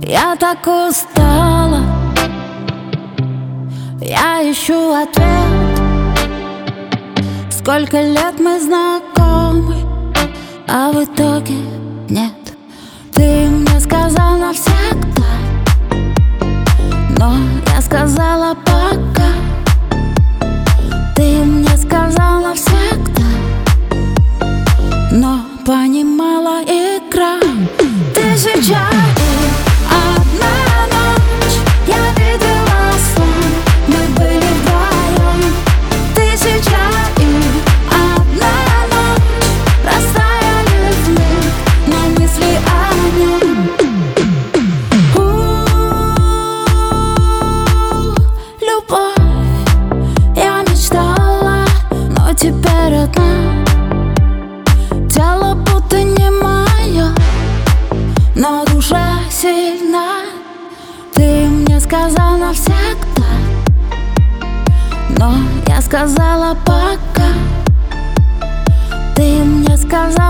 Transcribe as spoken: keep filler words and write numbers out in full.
Я так устала, я ищу ответ. Сколько лет мы знакомы, а в итоге нет. Ты мне сказал навсегда, но я сказала пока. Ты мне сказал навсегда, но понимала игра. Тысяча и одна ночь я видела сон, мы были вдвоем. Тысяча и одна ночь растаяли в миг, но мысли о нем. У-у-у, любовь, я мечтала, но теперь одна. Тело будто не мое, но душа сильна. Ты мне сказал навсегда, но я сказала пока. Ты мне сказал